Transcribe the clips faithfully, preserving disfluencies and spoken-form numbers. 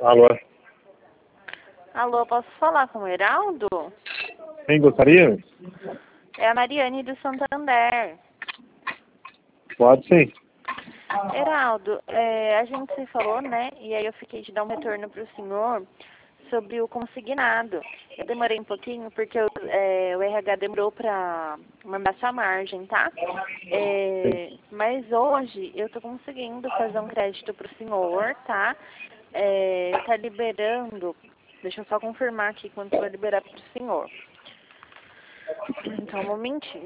Alô? Alô, posso falar com o Heraldo? Quem gostaria? É a Mariane do Santander. Pode sim. Heraldo, é, a gente se falou, né? E aí eu fiquei de dar um retorno para o senhor sobre o consignado. Eu demorei um pouquinho porque eu, é, o R H demorou para mandar sua margem, tá? É, mas hoje eu estou conseguindo fazer um crédito para o senhor, tá? É, tá liberando, deixa eu só confirmar aqui quanto vai liberar para o senhor. Então, um momentinho.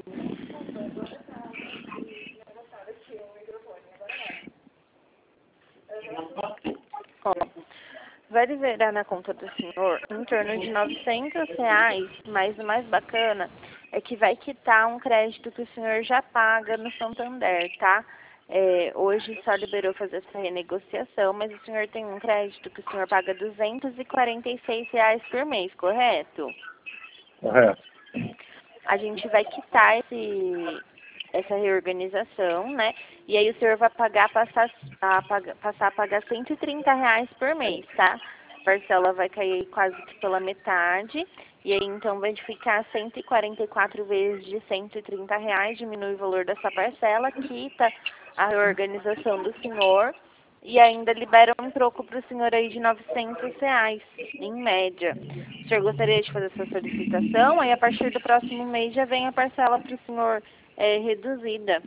Ó, vai liberar na conta do senhor em torno de novecentos reais, mas o mais bacana é que vai quitar um crédito que o senhor já paga no Santander, tá? É, hoje só liberou fazer essa renegociação, mas o senhor tem um crédito que o senhor paga duzentos e quarenta e seis reais por mês, correto? Correto. A gente vai quitar esse, essa reorganização, né? E aí o senhor vai pagar, passar a, pagar, passar a pagar cento e trinta reais por mês, tá? A parcela vai cair quase que pela metade. E aí então vai ficar cento e quarenta e quatro vezes de cento e trinta reais, diminui o valor dessa parcela, quita a reorganização do senhor e ainda libera um troco para o senhor aí de novecentos reais, em média. O senhor gostaria de fazer essa solicitação? Aí a partir do próximo mês já vem a parcela para o senhor é, reduzida.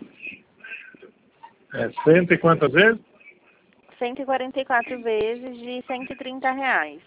É cento e quantas vezes? cento e quarenta e quatro vezes de cento e trinta reais.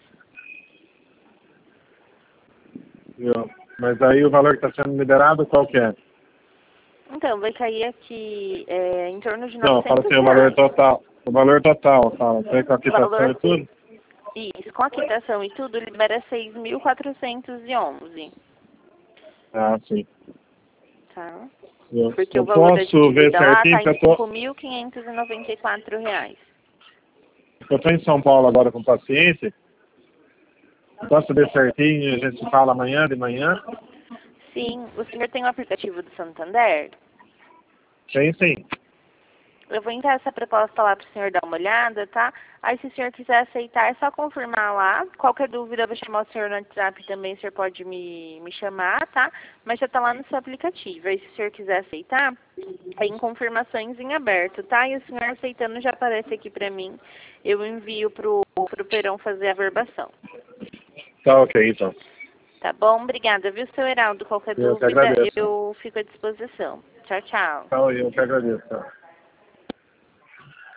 Viu? Mas aí o valor que está sendo liberado, qual que é? Então, vai cair aqui é, em torno de Não, fala novecentos assim, o valor reais. total. O valor total, fala. Tem com a O quitação valor, e tudo? isso, com a quitação e tudo, libera seis mil quatrocentos e onze. Ah, sim. Tá? Eu, Porque o eu valor da posso ver dívida lá certinho, está porque em eu tô, cinco mil quinhentos e noventa e quatro reais. eu tô em São Paulo agora com paciente. Posso ver certinho e a gente se fala amanhã de manhã? Sim, o senhor tem o aplicativo do Santander? Sim, sim. Eu vou enviar essa proposta lá para o senhor dar uma olhada, tá? Aí se o senhor quiser aceitar, é só confirmar lá. Qualquer dúvida, eu vou chamar o senhor no WhatsApp também, o senhor pode me, me chamar, tá? Mas já tá lá no seu aplicativo. Aí se o senhor quiser aceitar, tem confirmações em aberto, tá? E o senhor aceitando já aparece aqui para mim. Eu envio pro, pro Perão fazer a verbação. Tá ok, então. Tá bom? Obrigada, viu, seu Heraldo? Qualquer Eu que dúvida, agradeço. eu fico à disposição. Tchau, tchau. Tá, eu que agradeço. Tá.